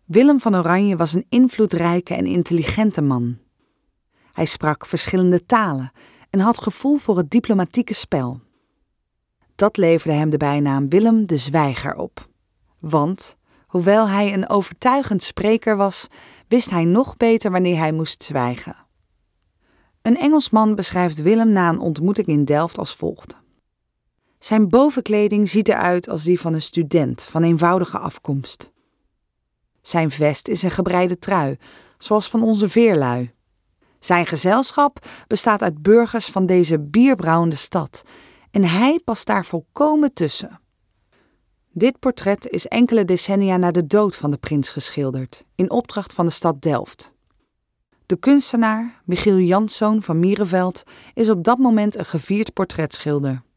Willem van Oranje was een invloedrijke en intelligente man. Hij sprak verschillende talen en had gevoel voor het diplomatieke spel. Dat leverde hem de bijnaam Willem de Zwijger op. Want, hoewel hij een overtuigend spreker was, wist hij nog beter wanneer hij moest zwijgen. Een Engelsman beschrijft Willem na een ontmoeting in Delft als volgt. Zijn bovenkleding ziet eruit als die van een student van eenvoudige afkomst. Zijn vest is een gebreide trui, zoals van onze veerlui. Zijn gezelschap bestaat uit burgers van deze bierbrouwende stad en hij past daar volkomen tussen. Dit portret is enkele decennia na de dood van de prins geschilderd, in opdracht van de stad Delft. De kunstenaar, Michiel Janszoon van Mierenveld, is op dat moment een gevierd portretschilder.